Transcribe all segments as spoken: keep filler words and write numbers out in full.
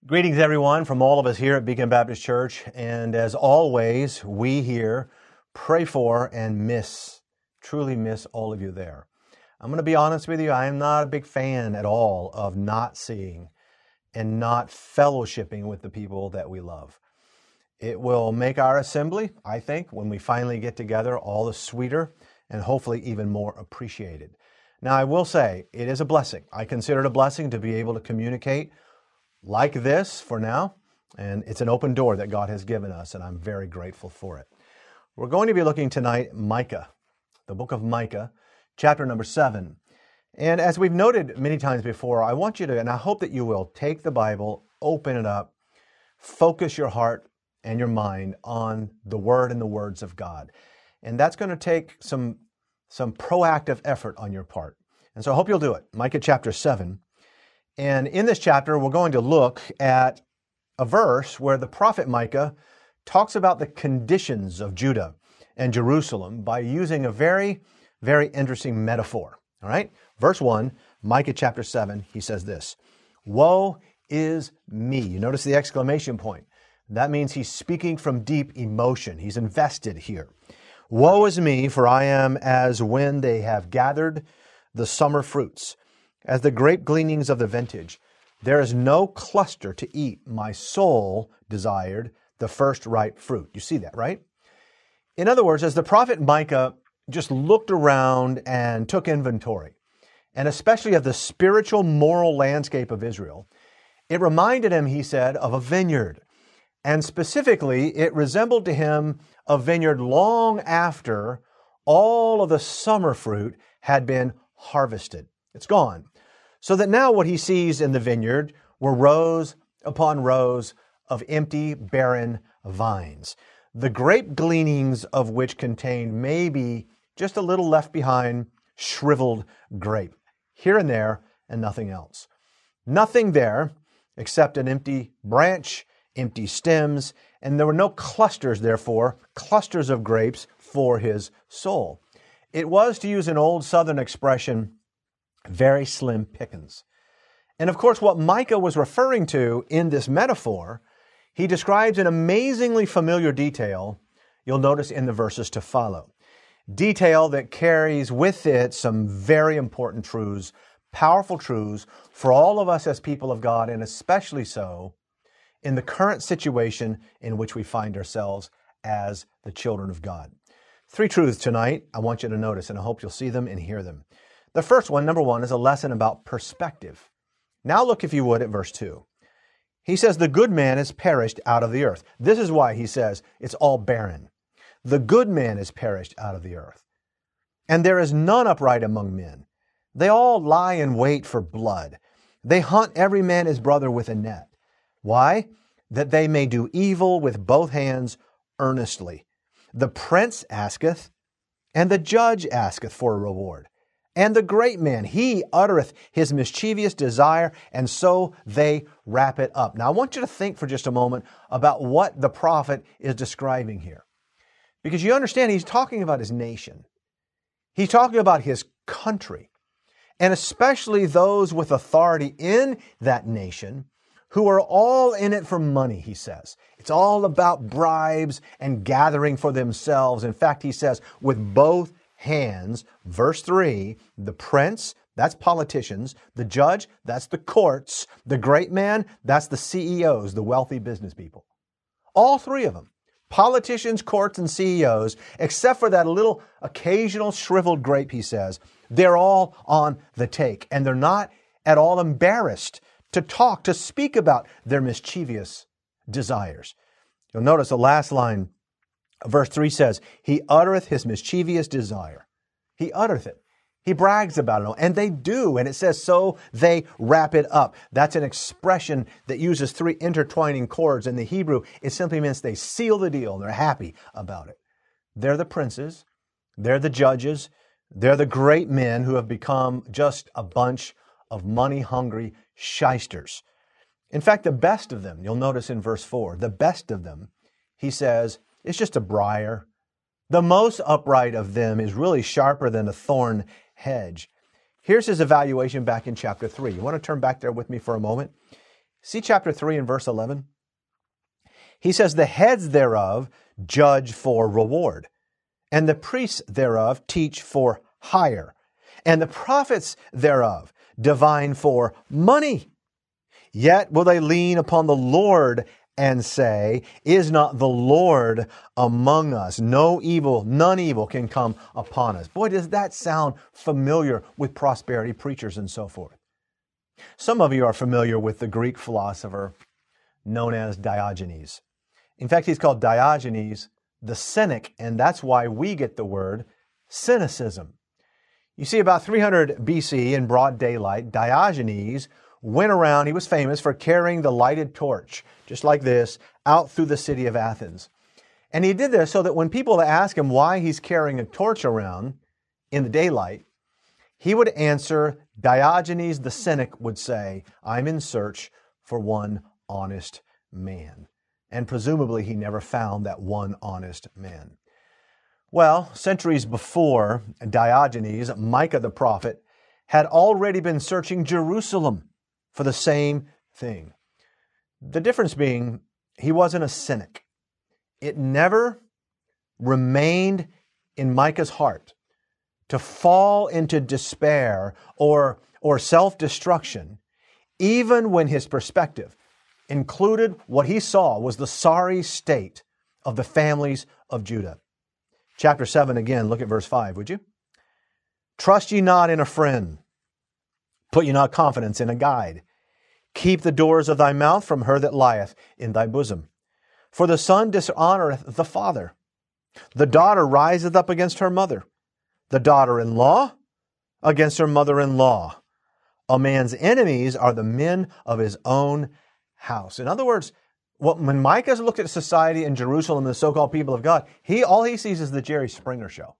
Greetings, everyone, from all of us here at Beacon Baptist Church. And as always, we here pray for and miss, truly miss all of you there. I'm going to be honest with you, I am not a big fan at all of not seeing and not fellowshipping with the people that we love. It will make our assembly, I think, when we finally get together, all the sweeter and hopefully even more appreciated. Now, I will say, it is a blessing. I consider it a blessing to be able to communicate like this for now, and it's an open door that God has given us, and I'm very grateful for it. We're going to be looking tonight at Micah, the book of Micah, chapter number seven. And as we've noted many times before, I want you to, and I hope that you will, take the Bible, open it up, focus your heart and your mind on the Word and the words of God. And that's going to take some, some proactive effort on your part. And so I hope you'll do it. Micah chapter seven. And in this chapter, we're going to look at a verse where the prophet Micah talks about the conditions of Judah and Jerusalem by using a very, very interesting metaphor. All right? Verse one, Micah chapter seven, he says this, "Woe is me." You notice the exclamation point. That means he's speaking from deep emotion. He's invested here. "Woe is me, for I am as when they have gathered the summer fruits, as the grape gleanings of the vintage. There is no cluster to eat. My soul desired the first ripe fruit." You see that, right? In other words, as the prophet Micah just looked around and took inventory, and especially of the spiritual, moral landscape of Israel, it reminded him, he said, of a vineyard. And specifically, it resembled to him a vineyard long after all of the summer fruit had been harvested. It's gone. So that now what he sees in the vineyard were rows upon rows of empty, barren vines, the grape gleanings of which contained maybe just a little left behind shriveled grape, here and there, and nothing else. Nothing there except an empty branch, empty stems, and there were no clusters, therefore, clusters of grapes for his soul. It was, to use an old Southern expression, very slim pickings. And of course, what Micah was referring to in this metaphor, he describes in amazingly familiar detail, you'll notice in the verses to follow. Detail that carries with it some very important truths, powerful truths for all of us as people of God, and especially so in the current situation in which we find ourselves as the children of God. Three truths tonight I want you to notice, and I hope you'll see them and hear them. The first one, number one, is a lesson about perspective. Now look, if you would, at verse two. He says, "The good man is perished out of the earth." This is why he says it's all barren. The good man is perished out of the earth. "And there is none upright among men. They all lie in wait for blood. They hunt every man his brother with a net." Why? "That they may do evil with both hands earnestly. The prince asketh, and the judge asketh for a reward. And the great man, he uttereth his mischievous desire, and so they wrap it up." Now, I want you to think for just a moment about what the prophet is describing here. Because you understand, he's talking about his nation. He's talking about his country, and especially those with authority in that nation who are all in it for money, he says. It's all about bribes and gathering for themselves. In fact, he says, with both hands, verse three, the prince, that's politicians, the judge, that's the courts, the great man, that's the C E Os, the wealthy business people. All three of them, politicians, courts, and C E Os, except for that little occasional shriveled grape, he says, they're all on the take, and they're not at all embarrassed to talk, to speak about their mischievous desires. You'll notice the last line, verse three says, "He uttereth his mischievous desire." He uttereth it. He brags about it. And they do. And it says, so they wrap it up. That's an expression that uses three intertwining chords. In the Hebrew, it simply means they seal the deal. They're happy about it. They're the princes. They're the judges. They're the great men who have become just a bunch of money-hungry shysters. In fact, the best of them, you'll notice in verse four, the best of them, he says, it's just a briar. The most upright of them is really sharper than a thorn hedge. Here's his evaluation back in chapter three. You want to turn back there with me for a moment? See chapter three and verse eleven? He says, the heads thereof judge for reward, and the priests thereof teach for hire, and the prophets thereof divine for money. Yet will they lean upon the Lord and say, is not the Lord among us? No evil, none evil can come upon us. Boy, does that sound familiar with prosperity preachers and so forth. Some of you are familiar with the Greek philosopher known as Diogenes. In fact, he's called Diogenes the Cynic, and that's why we get the word cynicism. You see, about three hundred B C in broad daylight, Diogenes went around, he was famous for carrying the lighted torch, just like this, out through the city of Athens. And he did this so that when people ask him why he's carrying a torch around in the daylight, he would answer, Diogenes the Cynic would say, I'm in search for one honest man. And presumably he never found that one honest man. Well, centuries before Diogenes, Micah the prophet had already been searching Jerusalem for the same thing. The difference being, he wasn't a cynic. It never remained in Micah's heart to fall into despair or, or self-destruction, even when his perspective included what he saw was the sorry state of the families of Judah. Chapter seven again, look at verse five, would you? Trust ye not in a friend. Put ye not confidence in a guide. Keep the doors of thy mouth from her that lieth in thy bosom. For the son dishonoreth the father. The daughter riseth up against her mother. The daughter-in-law against her mother-in-law. A man's enemies are the men of his own house. In other words, when Micah looked at society in Jerusalem, the so-called people of God, he all he sees is the Jerry Springer show.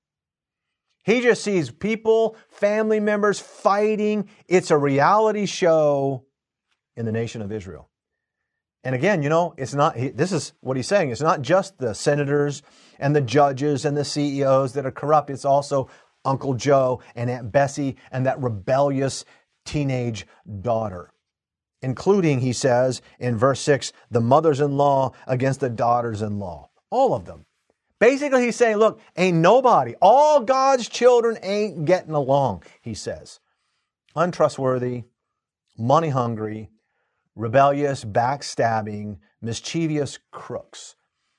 He just sees people, family members fighting. It's a reality show in the nation of Israel. And again, you know, it's not, he, this is what he's saying. It's not just the senators and the judges and the C E Os that are corrupt. It's also Uncle Joe and Aunt Bessie and that rebellious teenage daughter. Including, he says in verse six, the mothers-in-law against the daughters-in-law. All of them. Basically, he's saying, look, ain't nobody, all God's children ain't getting along, he says. Untrustworthy, money-hungry, rebellious, backstabbing, mischievous crooks.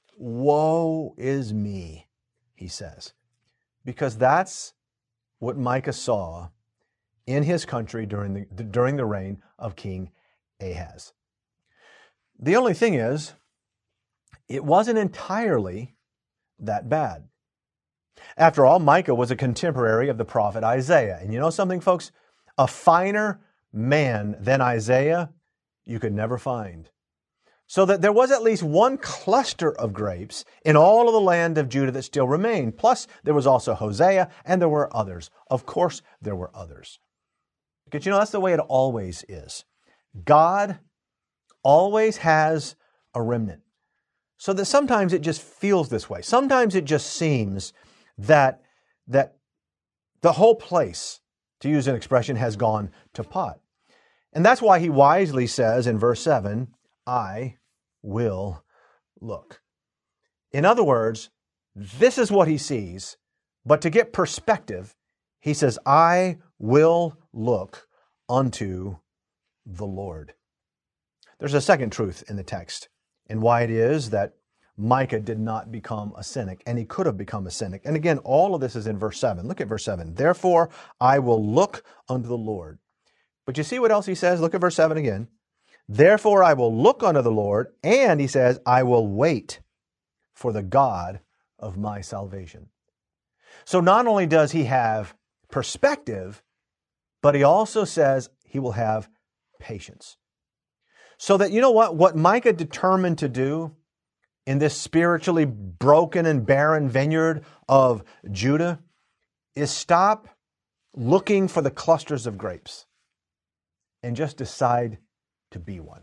Woe is me, he says. Because that's what Micah saw in his country during the, during the reign of King Ahaz. The only thing is, it wasn't entirely that bad. After all, Micah was a contemporary of the prophet Isaiah. And you know something, folks? A finer man than Isaiah you could never find. So that there was at least one cluster of grapes in all of the land of Judah that still remained. Plus, there was also Hosea, and there were others. Of course, there were others. Because you know, that's the way it always is. God always has a remnant. So that sometimes it just feels this way. Sometimes it just seems that, that the whole place, to use an expression, has gone to pot. And that's why he wisely says in verse seven, I will look. In other words, this is what he sees, but to get perspective, he says, I will look unto the Lord. There's a second truth in the text, and why it is that Micah did not become a cynic, and he could have become a cynic. And again, all of this is in verse seven. Look at verse seven. Therefore, I will look unto the Lord. But you see what else he says? Look at verse seven again. Therefore, I will look unto the Lord, and he says, I will wait for the God of my salvation. So not only does he have perspective, but he also says he will have patience. So that, you know what, what Micah determined to do in this spiritually broken and barren vineyard of Judah is stop looking for the clusters of grapes and just decide to be one.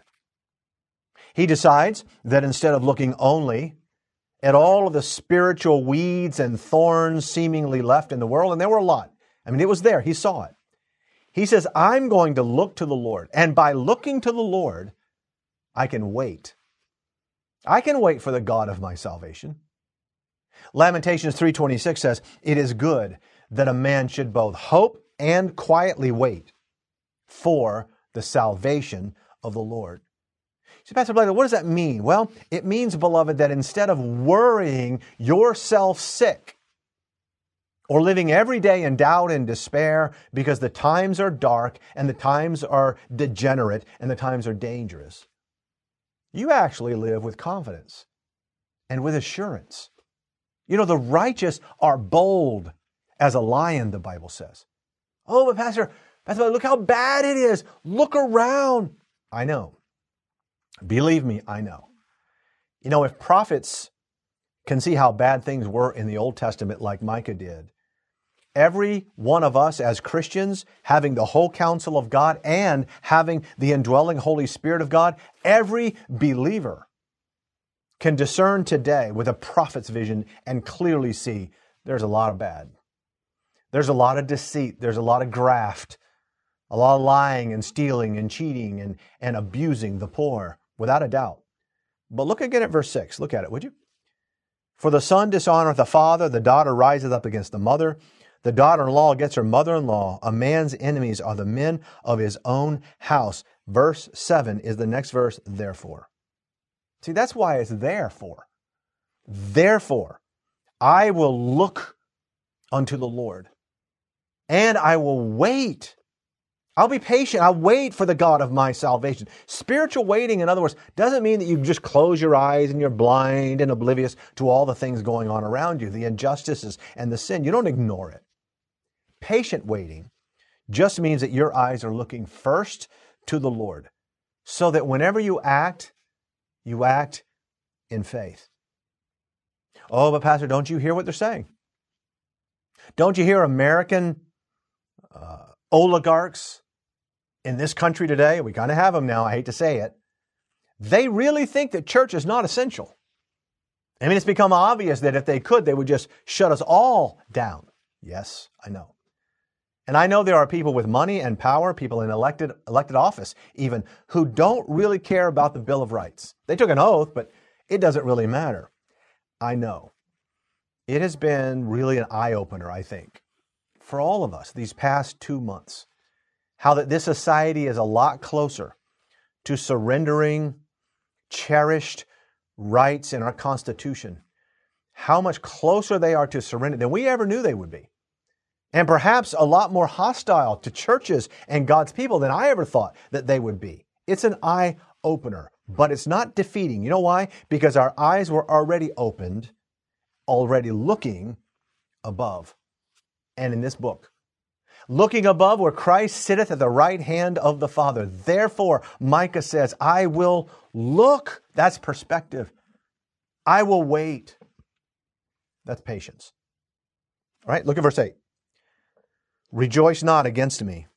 He decides that instead of looking only at all of the spiritual weeds and thorns seemingly left in the world, and there were a lot. I mean, it was there. He saw it. He says, I'm going to look to the Lord. And by looking to the Lord, I can wait. I can wait for the God of my salvation. Lamentations three twenty-six says, "It is good that a man should both hope and quietly wait for the salvation of the Lord." So, Pastor Blake, what does that mean? Well, it means, beloved, that instead of worrying yourself sick or living every day in doubt and despair because the times are dark and the times are degenerate and the times are dangerous, you actually live with confidence and with assurance. You know, the righteous are bold as a lion, the Bible says. Oh, but Pastor, Pastor, look how bad it is. Look around. I know. Believe me, I know. You know, if prophets can see how bad things were in the Old Testament like Micah did, every one of us as Christians, having the whole counsel of God and having the indwelling Holy Spirit of God, every believer can discern today with a prophet's vision and clearly see there's a lot of bad. There's a lot of deceit. There's a lot of graft, a lot of lying and stealing and cheating and, and abusing the poor, without a doubt. But look again at verse six. Look at it, would you? "For the son dishonoreth the father, the daughter riseth up against the mother. The daughter-in-law against her mother-in-law. A man's enemies are the men of his own house." Verse seven is the next verse, "Therefore." See, that's why it's therefore. "Therefore, I will look unto the Lord, and I will wait." I'll be patient. I'll wait for the God of my salvation. Spiritual waiting, in other words, doesn't mean that you just close your eyes and you're blind and oblivious to all the things going on around you, the injustices and the sin. You don't ignore it. Patient waiting just means that your eyes are looking first to the Lord, so that whenever you act, you act in faith. Oh, but Pastor, don't you hear what they're saying? Don't you hear American uh, oligarchs in this country today? We kind of have them now, I hate to say it. They really think that church is not essential. I mean, it's become obvious that if they could, they would just shut us all down. Yes, I know. And I know there are people with money and power, people in elected elected office even, who don't really care about the Bill of Rights. They took an oath, but it doesn't really matter. I know. It has been really an eye-opener, I think, for all of us these past two months, how that this society is a lot closer to surrendering cherished rights in our Constitution, how much closer they are to surrender than we ever knew they would be. And perhaps a lot more hostile to churches and God's people than I ever thought that they would be. It's an eye-opener, but it's not defeating. You know why? Because our eyes were already opened, already looking above. And in this book, looking above where Christ sitteth at the right hand of the Father. Therefore, Micah says, I will look. That's perspective. I will wait. That's patience. All right, look at verse eight. Rejoice not against me,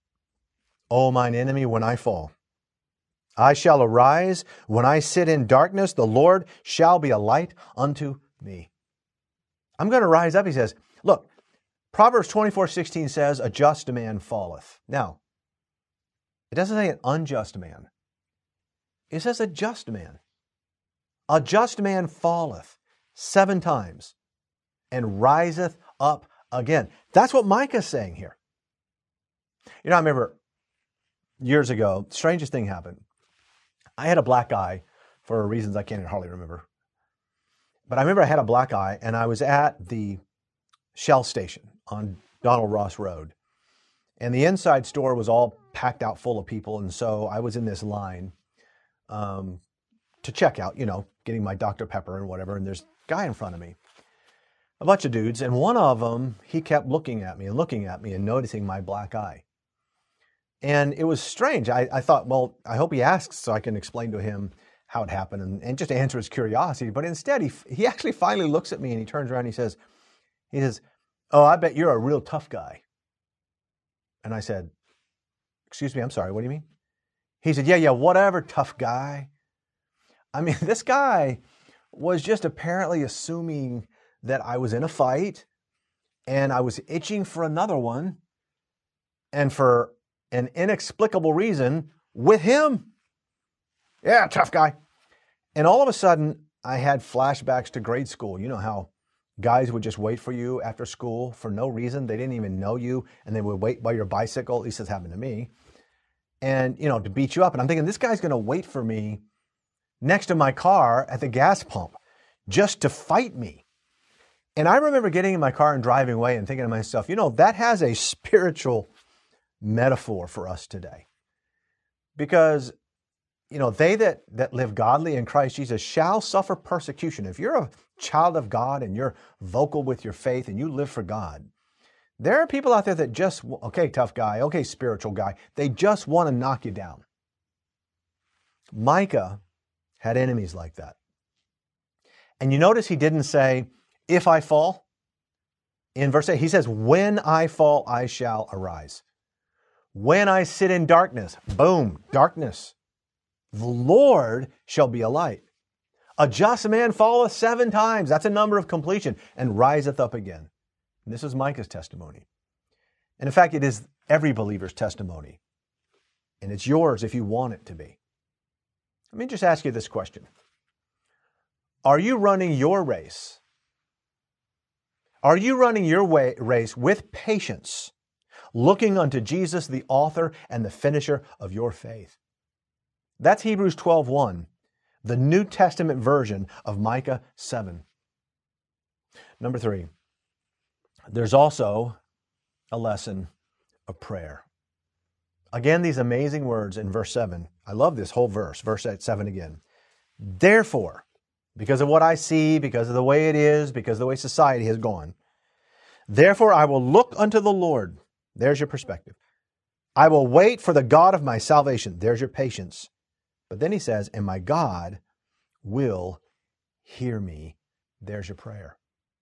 O mine enemy, when I fall. I shall arise when I sit in darkness. The Lord shall be a light unto me. I'm going to rise up, he says. Look, Proverbs twenty-four sixteen says, a just man falleth. Now, it doesn't say an unjust man. It says a just man. A just man falleth seven times and riseth up again. That's what Micah's saying here. You know, I remember years ago, strangest thing happened. I had a black eye for reasons I can't hardly remember. But I remember I had a black eye and I was at the Shell station on Donald Ross Road. And the inside store was all packed out full of people. And so I was in this line um, to check out, you know, getting my Doctor Pepper and whatever. And there's a guy in front of me, a bunch of dudes. And one of them, he kept looking at me and looking at me and noticing my black eye. And it was strange. I, I thought, well, I hope he asks so I can explain to him how it happened and, and just answer his curiosity. But instead, he he actually finally looks at me and he turns around and he says, he says, oh, I bet you're a real tough guy. And I said, excuse me, I'm sorry, what do you mean? He said, yeah, yeah, whatever, tough guy. I mean, this guy was just apparently assuming that I was in a fight and I was itching for another one, and for an inexplicable reason with him. Yeah, tough guy. And all of a sudden, I had flashbacks to grade school. You know how guys would just wait for you after school for no reason. They didn't even know you, and they would wait by your bicycle. At least this happened to me. And, you know, to beat you up. And I'm thinking, this guy's going to wait for me next to my car at the gas pump just to fight me. And I remember getting in my car and driving away and thinking to myself, you know, that has a spiritual metaphor for us today. Because, you know, they that, that live godly in Christ Jesus shall suffer persecution. If you're a child of God and you're vocal with your faith and you live for God, there are people out there that just, okay, tough guy, okay, spiritual guy, they just want to knock you down. Micah had enemies like that. And you notice he didn't say, if I fall. In verse eight, he says, when I fall, I shall arise. When I sit in darkness, boom, darkness. The Lord shall be a light. A just man falleth seven times. That's a number of completion, and riseth up again. And this is Micah's testimony. And in fact, it is every believer's testimony. And it's yours if you want it to be. Let me just ask you this question. Are you running your race? Are you running your way, race with patience, looking unto Jesus, the author and the finisher of your faith? That's Hebrews twelve one, the New Testament version of Micah seven. Number three, there's also a lesson of prayer. Again, these amazing words in verse seven. I love this whole verse, verse seven again. Therefore, because of what I see, because of the way it is, because of the way society has gone, therefore I will look unto the Lord. There's your perspective. I will wait for the God of my salvation. There's your patience. But then he says, and my God will hear me. There's your prayer.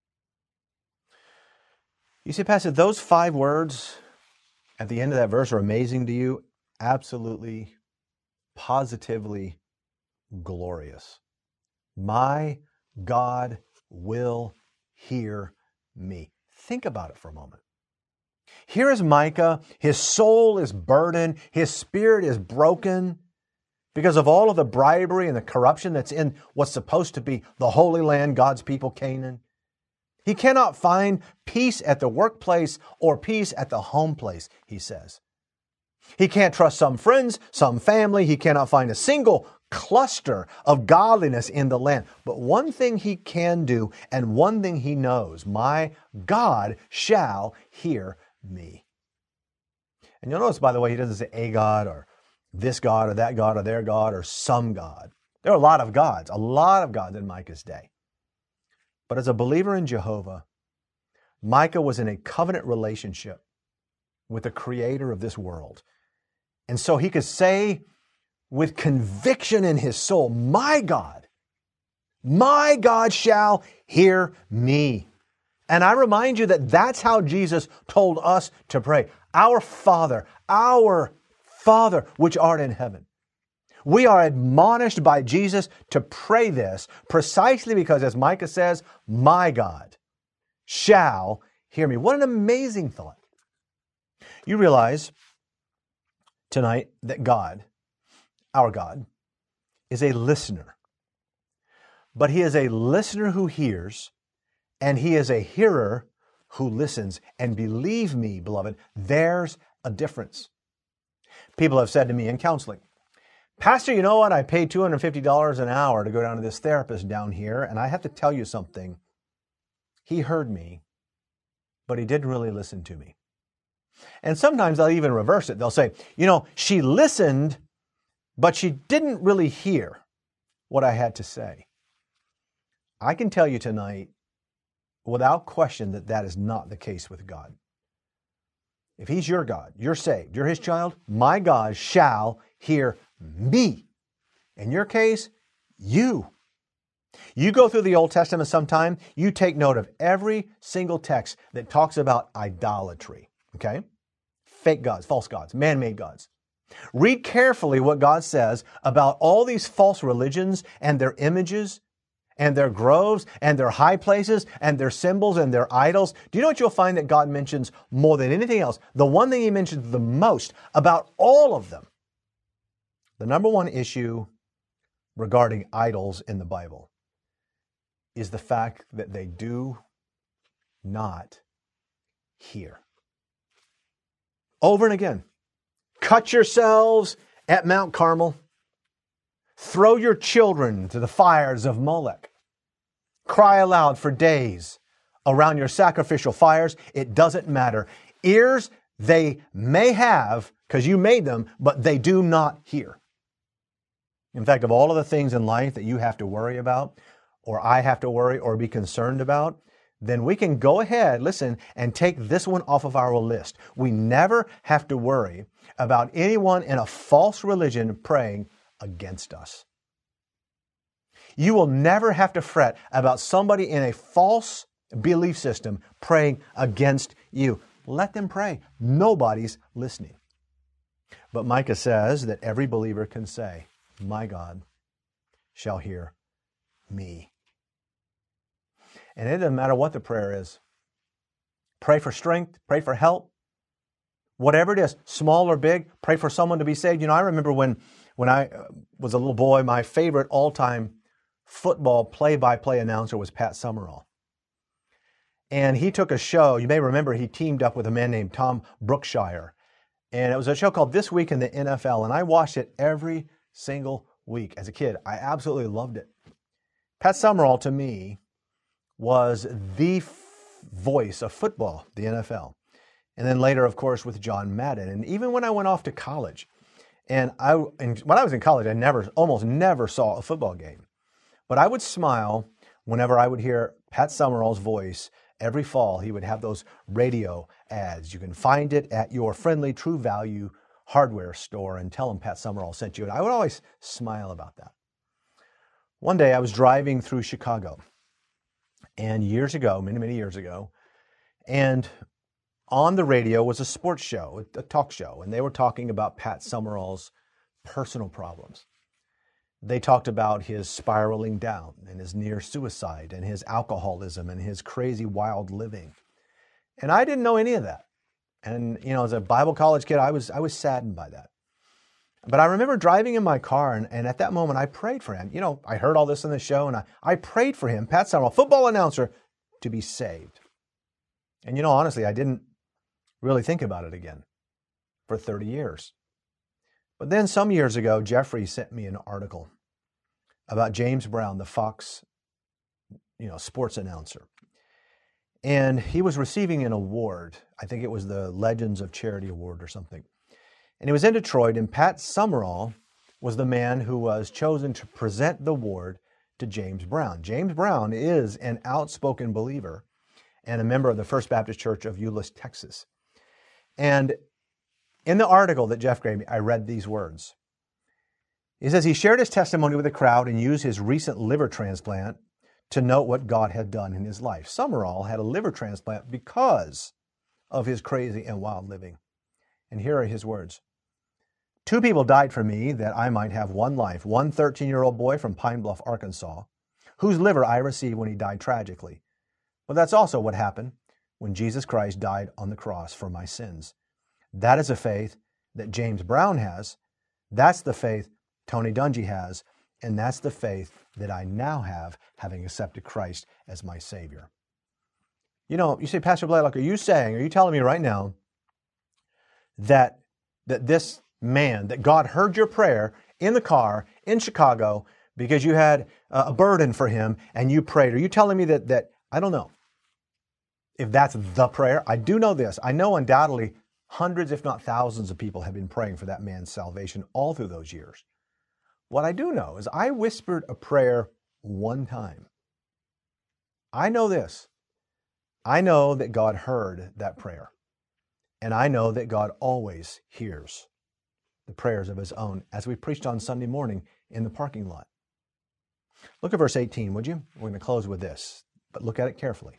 You see, Pastor, those five words at the end of that verse are amazing to you. Absolutely, positively glorious. My God will hear me. Think about it for a moment. Here is Micah. His soul is burdened. His spirit is broken because of all of the bribery and the corruption that's in what's supposed to be the Holy Land, God's people, Canaan. He cannot find peace at the workplace or peace at the home place, he says. He can't trust some friends, some family. He cannot find a single cluster of godliness in the land. But one thing he can do, and one thing he knows, my God shall hear me. And you'll notice, by the way, he doesn't say a God or this God or that God or their God or some God. There are a lot of gods, a lot of gods in Micah's day. But as a believer in Jehovah, Micah was in a covenant relationship with the creator of this world. And so he could say with conviction in his soul, my God, my God shall hear me. And I remind you that that's how Jesus told us to pray. Our Father, our Father, which art in heaven. We are admonished by Jesus to pray this precisely because, as Micah says, my God shall hear me. What an amazing thought. You realize tonight that God, our God, is a listener. But He is a listener who hears, and He is a hearer who listens. And believe me, beloved, there's a difference. People have said to me in counseling, Pastor, you know what? I paid two hundred fifty dollars an hour to go down to this therapist down here, and I have to tell you something. He heard me, but he didn't really listen to me. And sometimes they'll even reverse it. They'll say, you know, she listened, but she didn't really hear what I had to say. I can tell you tonight, without question, that that is not the case with God. If He's your God, you're saved, you're His child, my God shall hear me. In your case, you. You go through the Old Testament sometime, you take note of every single text that talks about idolatry, okay? Fake gods, false gods, man-made gods. Read carefully what God says about all these false religions and their images and their groves and their high places and their symbols and their idols. Do you know what you'll find that God mentions more than anything else? The one thing He mentions the most about all of them, the number one issue regarding idols in the Bible is the fact that they do not hear. Over and again. Cut yourselves at Mount Carmel. Throw your children to the fires of Molech. Cry aloud for days around your sacrificial fires. It doesn't matter. Ears they may have, because you made them, but they do not hear. In fact, of all of the things in life that you have to worry about, or I have to worry or be concerned about, then we can go ahead, listen, and take this one off of our list. We never have to worry about anyone in a false religion praying against us. You will never have to fret about somebody in a false belief system praying against you. Let them pray. Nobody's listening. But Micah says that every believer can say, my God shall hear me. And it doesn't matter what the prayer is. Pray for strength, pray for help. Whatever it is, small or big, pray for someone to be saved. You know, I remember when, when I was a little boy, my favorite all-time football play-by-play announcer was Pat Summerall. And he took a show, you may remember he teamed up with a man named Tom Brookshire. And it was a show called This Week in the N F L. And I watched it every single week as a kid. I absolutely loved it. Pat Summerall, to me, was the f- voice of football, the N F L. And then later, of course, with John Madden. And even when I went off to college, and I, and when I was in college, I never, almost never saw a football game. But I would smile whenever I would hear Pat Summerall's voice. Every fall, he would have those radio ads. You can find it at your friendly True Value hardware store and tell them Pat Summerall sent you. And I would always smile about that. One day I was driving through Chicago, and years ago, many, many years ago, and on the radio was a sports show, a talk show, and they were talking about Pat Summerall's personal problems. They talked about his spiraling down and his near suicide and his alcoholism and his crazy wild living. And I didn't know any of that. And, you know, as a Bible college kid, I was I was saddened by that. But I remember driving in my car, and, and at that moment, I prayed for him. You know, I heard all this in the show, and I, I prayed for him, Pat Summerall, football announcer, to be saved. And, you know, honestly, I didn't really think about it again for thirty years. But then some years ago, Jeffrey sent me an article about James Brown, the Fox, you know, sports announcer. And he was receiving an award. I think it was the Legends of Charity Award or something. And he was in Detroit, and Pat Summerall was the man who was chosen to present the award to James Brown. James Brown is an outspoken believer and a member of the First Baptist Church of Euless, Texas. And in the article that Jeff gave me, I read these words. He says he shared his testimony with the crowd and used his recent liver transplant to note what God had done in his life. Summerall had a liver transplant because of his crazy and wild living. And here are his words. Two people died for me that I might have one life. One thirteen-year-old boy from Pine Bluff, Arkansas, whose liver I received when he died tragically. But that's also what happened when Jesus Christ died on the cross for my sins. That is a faith that James Brown has. That's the faith Tony Dungy has. And that's the faith that I now have, having accepted Christ as my Savior. You know, you say, Pastor Blaylock, are you saying, are you telling me right now that, that this man, that God heard your prayer in the car in Chicago because you had a burden for him and you prayed? Are you telling me that, that I don't know if that's the prayer? I do know this. I know undoubtedly hundreds, if not thousands of people have been praying for that man's salvation all through those years. What I do know is I whispered a prayer one time. I know this. I know that God heard that prayer. And I know that God always hears the prayers of his own, as we preached on Sunday morning in the parking lot. Look at verse eighteen, would you? We're going to close with this, but look at it carefully.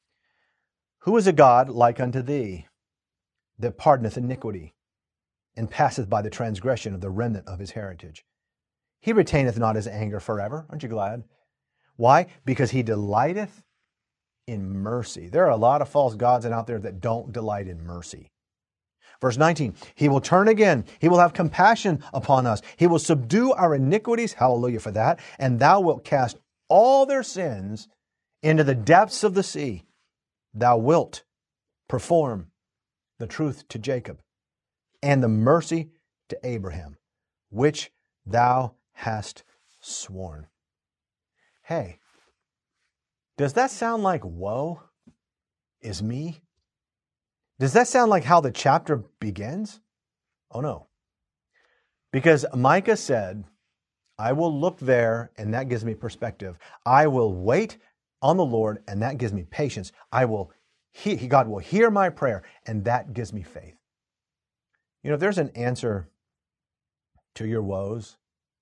Who is a God like unto thee, that pardoneth iniquity, and passeth by the transgression of the remnant of his heritage? He retaineth not his anger forever. Aren't you glad? Why? Because he delighteth in mercy. There are a lot of false gods out there that don't delight in mercy. Verse nineteen, he will turn again. He will have compassion upon us. He will subdue our iniquities. Hallelujah for that. And thou wilt cast all their sins into the depths of the sea. Thou wilt perform the truth to Jacob and the mercy to Abraham, which thou hast sworn. Hey, does that sound like woe is me? Does that sound like how the chapter begins? Oh no. Because Micah said, I will look there, and that gives me perspective. I will wait on the Lord, and that gives me patience. I will, he, God will hear my prayer, and that gives me faith. You know, if there's an answer to your woes,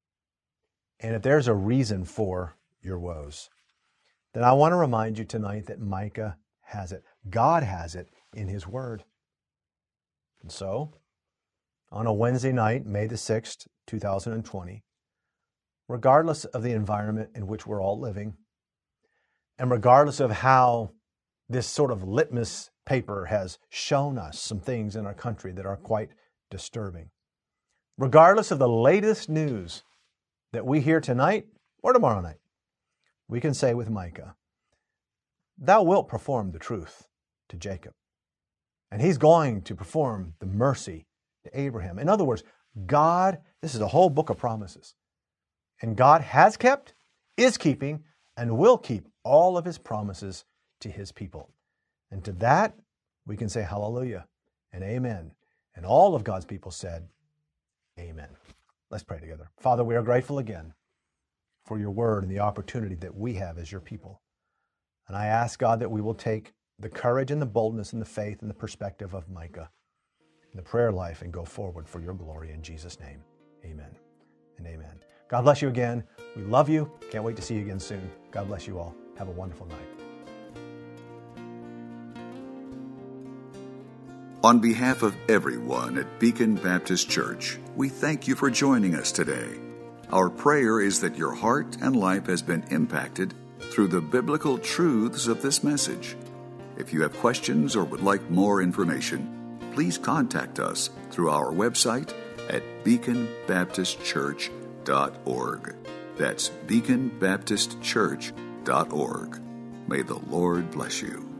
and if there's a reason for your woes, then I want to remind you tonight that Micah has it. God has it in His Word. And so, on a Wednesday night, May the sixth, two thousand twenty, regardless of the environment in which we're all living, and regardless of how this sort of litmus paper has shown us some things in our country that are quite disturbing, regardless of the latest news that we hear tonight or tomorrow night, we can say with Micah, thou wilt perform the truth to Jacob. And He's going to perform the mercy to Abraham. In other words, God, this is a whole book of promises. And God has kept, is keeping, and will keep all of His promises to His people. And to that, we can say hallelujah and amen. And all of God's people said, amen. Let's pray together. Father, we are grateful again for your word and the opportunity that we have as your people. And I ask, God, that we will take the courage and the boldness and the faith and the perspective of Micah in the prayer life and go forward for your glory in Jesus' name. Amen and amen. God bless you again. We love you. Can't wait to see you again soon. God bless you all. Have a wonderful night. On behalf of everyone at Beacon Baptist Church, we thank you for joining us today. Our prayer is that your heart and life has been impacted through the biblical truths of this message. If you have questions or would like more information, please contact us through our website at beacon baptist church dot org. That's beacon baptist church dot org. May the Lord bless you.